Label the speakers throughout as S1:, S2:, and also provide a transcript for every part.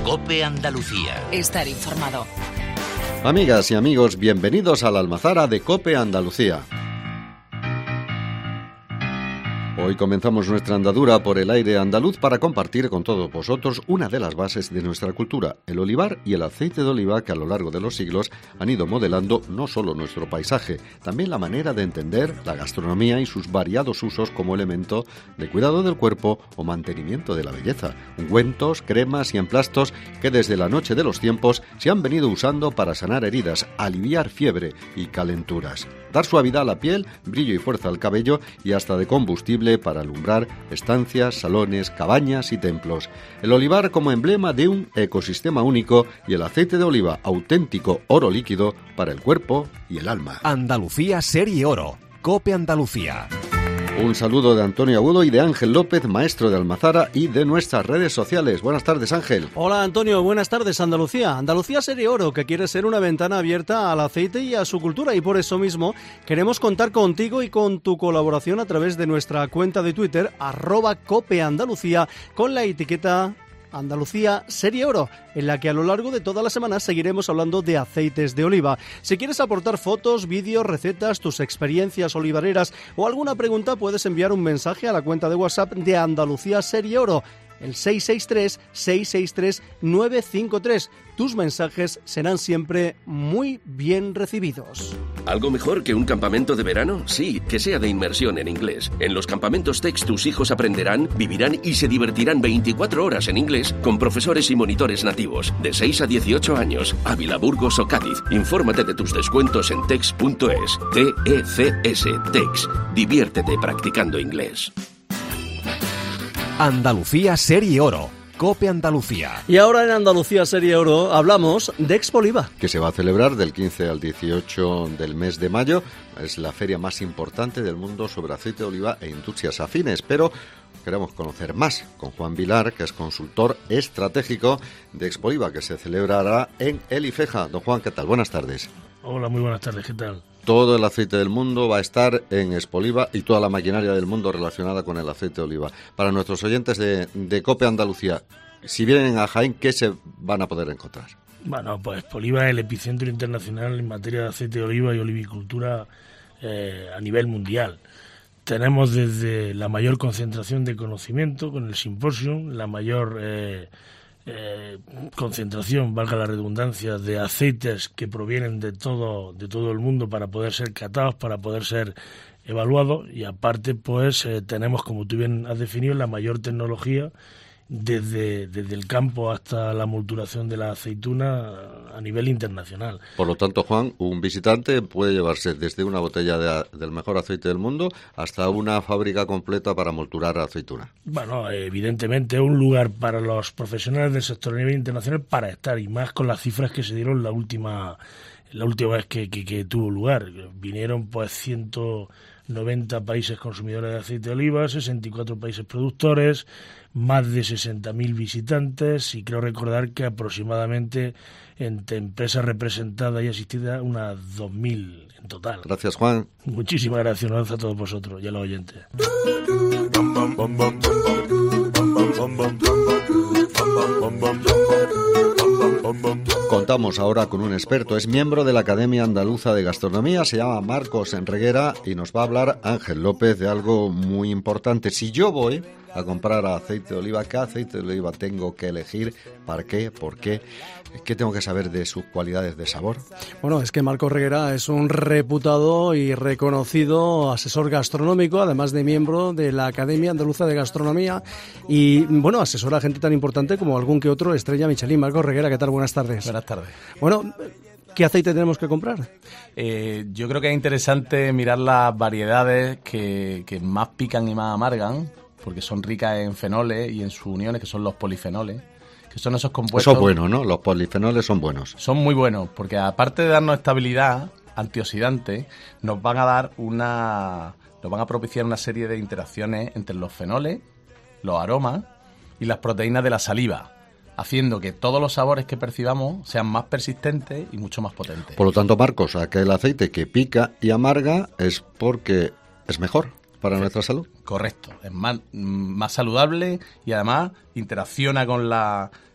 S1: COPE Andalucía.
S2: Estar informado.
S3: Amigas y amigos, bienvenidos a la Almazara de COPE Andalucía. Hoy comenzamos nuestra andadura por el aire andaluz para compartir con todos vosotros una de las bases de nuestra cultura, el olivar y el aceite de oliva que a lo largo de los siglos han ido modelando no solo nuestro paisaje, también la manera de entender la gastronomía y sus variados usos como elemento de cuidado del cuerpo o mantenimiento de la belleza. Ungüentos, cremas y emplastos que desde la noche de los tiempos se han venido usando para sanar heridas, aliviar fiebre y calenturas, dar suavidad a la piel, brillo y fuerza al cabello y hasta de combustible para alumbrar estancias, salones, cabañas y templos. El olivar como emblema de un ecosistema único y el aceite de oliva auténtico oro líquido para el cuerpo y el alma.
S4: Andalucía Serie Oro, COPE Andalucía.
S3: Un saludo de Antonio Agudo y de Ángel López, maestro de Almazara y de nuestras redes sociales. Buenas tardes, Ángel.
S5: Hola, Antonio. Buenas tardes, Andalucía. Andalucía Serie Oro, que quiere ser una ventana abierta al aceite y a su cultura, y por eso mismo queremos contar contigo y con tu colaboración a través de nuestra cuenta de Twitter, @COPEAndalucía, con la etiqueta Andalucía Serie Oro, en la que a lo largo de toda la semana seguiremos hablando de aceites de oliva. Si quieres aportar fotos, vídeos, recetas, tus experiencias olivareras o alguna pregunta, puedes enviar un mensaje a la cuenta de WhatsApp de Andalucía Serie Oro, el 663-663-953. Tus mensajes serán siempre muy bien recibidos.
S6: ¿Algo mejor que un campamento de verano? Sí, que sea de inmersión en inglés. En los campamentos TEX tus hijos aprenderán, vivirán y se divertirán 24 horas en inglés con profesores y monitores nativos, de 6 a 18 años, Ávila, Burgos o Cádiz. Infórmate de tus descuentos en tex.es. TECS, TEX. Diviértete practicando inglés.
S4: Andalucía Serie Oro, COPE Andalucía.
S5: Y ahora en Andalucía Serie Oro hablamos de Expo Oliva,
S3: que se va a celebrar del 15 al 18 del mes de mayo. Es la feria más importante del mundo sobre aceite de oliva e industrias afines, pero queremos conocer más con Juan Vilar, que es consultor estratégico de Expo Oliva, que se celebrará en El Ifeja. Don Juan, ¿qué tal? Buenas tardes.
S7: Hola, muy buenas tardes, ¿qué tal?
S3: Todo el aceite del mundo va a estar en Expo Oliva y toda la maquinaria del mundo relacionada con el aceite de oliva. Para nuestros oyentes de COPE Andalucía, si vienen a Jaén, ¿qué se van a poder encontrar?
S7: Bueno, pues Expo Oliva es el epicentro internacional en materia de aceite de oliva y olivicultura a nivel mundial. Tenemos desde la mayor concentración de conocimiento con el Symposium, la mayor concentración, valga la redundancia, de aceites que provienen de todo el mundo para poder ser catados, para poder ser evaluados, y aparte pues tenemos, como tú bien has definido, la mayor tecnología desde el campo hasta la molturación de la aceituna a nivel internacional.
S3: Por lo tanto, Juan, un visitante puede llevarse desde una botella del mejor aceite del mundo hasta una fábrica completa para molturar aceituna.
S7: Bueno, evidentemente es un lugar para los profesionales del sector a nivel internacional para estar, y más con las cifras que se dieron la última vez que tuvo lugar. Vinieron pues 190 países consumidores de aceite de oliva, 64 países productores, más de 60.000 visitantes, y creo recordar que aproximadamente entre empresas representadas y asistidas unas 2.000 en total.
S3: Gracias, Juan.
S7: Muchísimas gracias, a todos vosotros y a los oyentes.
S3: Contamos ahora con un experto, es miembro de la Academia Andaluza de Gastronomía, se llama Marcos Enreguera y nos va a hablar Ángel López de algo muy importante. Si yo voy a comprar aceite de oliva, ¿qué aceite de oliva tengo que elegir? ¿Para qué? ¿Por qué? ¿Qué tengo que saber de sus cualidades de sabor?
S5: Bueno, es que Marcos Reguera es un reputado y reconocido asesor gastronómico, además de miembro de la Academia Andaluza de Gastronomía, y bueno, asesora a gente tan importante como algún que otro estrella Michelin. Marcos Reguera, ¿qué tal? Buenas tardes.
S8: Buenas tardes.
S5: Bueno, ¿qué aceite tenemos que comprar?
S8: Yo creo que es interesante mirar las variedades que más pican y más amargan, porque son ricas en fenoles y en sus uniones, que son los polifenoles, que son esos compuestos...
S3: Eso es bueno, ¿no? Los polifenoles son buenos.
S8: Son muy buenos, porque aparte de darnos estabilidad antioxidante, nos van a propiciar una serie de interacciones entre los fenoles, los aromas y las proteínas de la saliva, haciendo que todos los sabores que percibamos sean más persistentes y mucho más potentes.
S3: Por lo tanto, Marcos, aquel aceite que pica y amarga es porque es mejor para nuestra salud.
S8: Correcto, es más saludable y además interacciona con la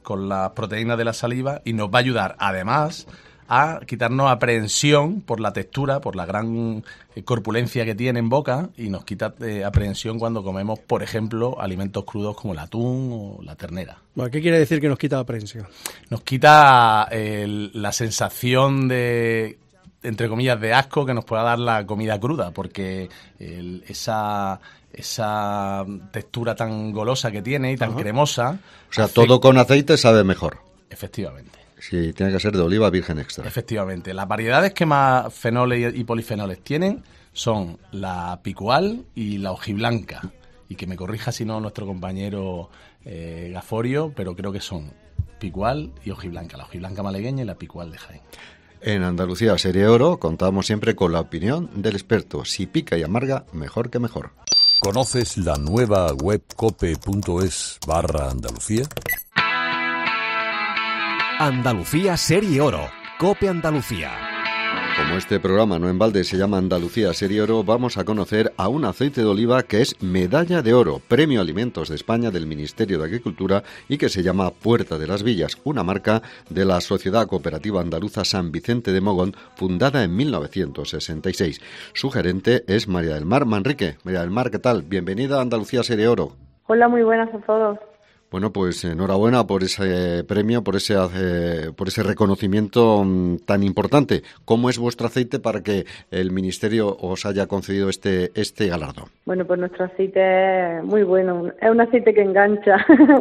S8: con las proteínas de la saliva y nos va a ayudar, además, a quitarnos aprehensión por la textura, por la gran corpulencia que tiene en boca, y nos quita aprehensión cuando comemos, por ejemplo, alimentos crudos como el atún o la ternera.
S5: Bueno, ¿qué quiere decir que nos quita aprehensión?
S8: Nos quita la sensación de, entre comillas, de asco que nos pueda dar la comida cruda, porque esa textura tan golosa que tiene y tan cremosa...
S3: O sea, todo con aceite sabe mejor.
S8: Efectivamente.
S3: Sí, tiene que ser de oliva virgen extra.
S8: Efectivamente. Las variedades que más fenoles y polifenoles tienen son la picual y la hojiblanca. Y que me corrija si no nuestro compañero Gaforio, pero creo que son picual y hojiblanca. La hojiblanca malagueña y la picual de Jaén.
S3: En Andalucía Serie Oro contamos siempre con la opinión del experto. Si pica y amarga, mejor que mejor.
S1: ¿Conoces la nueva web cope.es/Andalucía?
S4: Andalucía Serie Oro. COPE Andalucía.
S3: Como este programa no en balde se llama Andalucía Serie Oro, vamos a conocer a un aceite de oliva que es Medalla de Oro, Premio Alimentos de España del Ministerio de Agricultura y que se llama Puerta de las Villas, una marca de la Sociedad Cooperativa Andaluza San Vicente de Mogón, fundada en 1966. Su gerente es María del Mar Manrique. María del Mar, ¿qué tal? Bienvenida a Andalucía Serie Oro.
S2: Hola, muy buenas a todos.
S3: Bueno, pues enhorabuena por ese premio, por ese reconocimiento tan importante. ¿Cómo es vuestro aceite para que el Ministerio os haya concedido este galardón?
S2: Bueno, pues nuestro aceite es muy bueno. Es un aceite que engancha.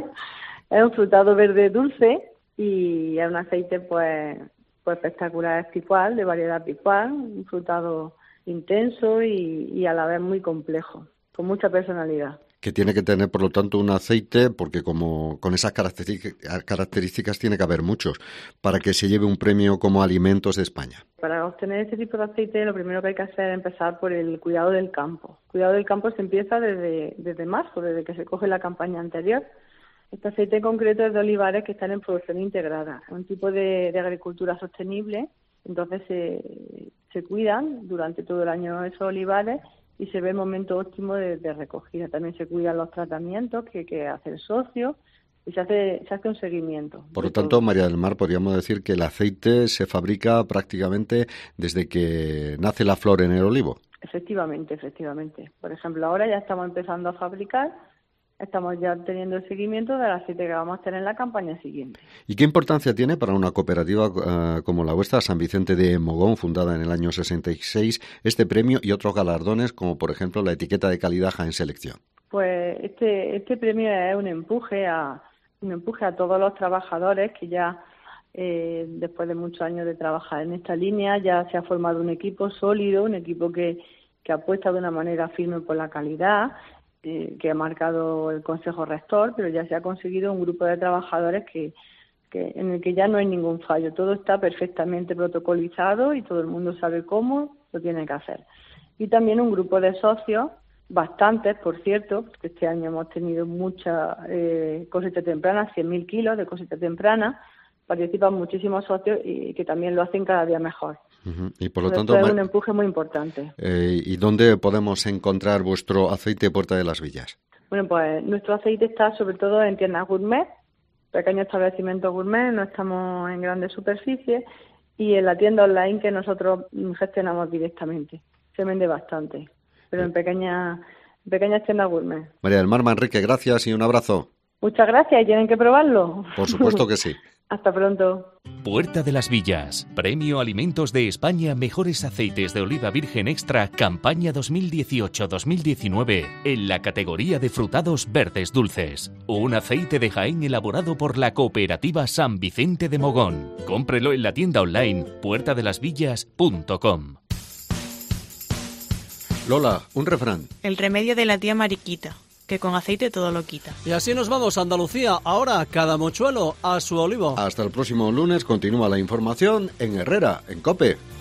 S2: Es un frutado verde dulce y es un aceite pues espectacular. Es picual, de variedad picual, un frutado intenso y a la vez muy complejo, con mucha personalidad.
S3: Que tiene que tener, por lo tanto, un aceite, porque como con esas características tiene que haber muchos, para que se lleve un premio como Alimentos de España.
S2: Para obtener este tipo de aceite, lo primero que hay que hacer es empezar por el cuidado del campo. El cuidado del campo se empieza desde marzo, desde que se coge la campaña anterior. Este aceite en concreto es de olivares que están en producción integrada. Es un tipo de agricultura sostenible, entonces se cuidan durante todo el año esos olivares y se ve el momento óptimo de recogida. También se cuidan los tratamientos que hace el socio y se hace un seguimiento.
S3: Por lo tanto, María del Mar, podríamos decir que el aceite se fabrica prácticamente desde que nace la flor en el olivo.
S2: Efectivamente. Por ejemplo, ahora ya estamos empezando a fabricar, estamos ya teniendo el seguimiento del aceite que vamos a tener en la campaña siguiente.
S3: ¿Y qué importancia tiene para una cooperativa como la vuestra, San Vicente de Mogón, fundada en el año 66, este premio y otros galardones, como por ejemplo la etiqueta de calidad Jaén Selección?
S2: Pues este premio es un empuje a todos los trabajadores que ya después de muchos años de trabajar en esta línea ya se ha formado un equipo sólido, un equipo que apuesta de una manera firme por la calidad, que ha marcado el Consejo Rector, pero ya se ha conseguido un grupo de trabajadores en el que ya no hay ningún fallo. Todo está perfectamente protocolizado y todo el mundo sabe cómo lo tiene que hacer. Y también un grupo de socios, bastantes, por cierto, porque este año hemos tenido mucha cosecha temprana, 100.000 kilos de cosecha temprana, participan muchísimos socios y que también lo hacen cada día mejor.
S3: Uh-huh. Y por lo tanto
S2: es un empuje muy importante.
S3: ¿Y dónde podemos encontrar vuestro aceite Puerta de las Villas?
S2: Bueno, pues nuestro aceite está sobre todo en tiendas gourmet, pequeños establecimientos gourmet, no estamos en grandes superficies, y en la tienda online que nosotros gestionamos directamente. Se vende bastante, pero en pequeñas tiendas gourmet.
S3: María del Mar Manrique, gracias y un abrazo.
S2: Muchas gracias, ¿y tienen que probarlo?
S3: Por supuesto que sí.
S2: Hasta pronto.
S9: Puerta de las Villas. Premio Alimentos de España Mejores Aceites de Oliva Virgen Extra, campaña 2018-2019, en la categoría de frutados verdes dulces. Un aceite de Jaén elaborado por la cooperativa San Vicente de Mogón. Cómprelo en la tienda online puertadelasvillas.com.
S3: Lola, un refrán.
S10: El remedio de la tía Mariquita, que con aceite todo lo quita.
S5: Y así nos vamos a Andalucía. Ahora, cada mochuelo a su olivo.
S3: Hasta el próximo lunes continúa la información en Herrera, en COPE.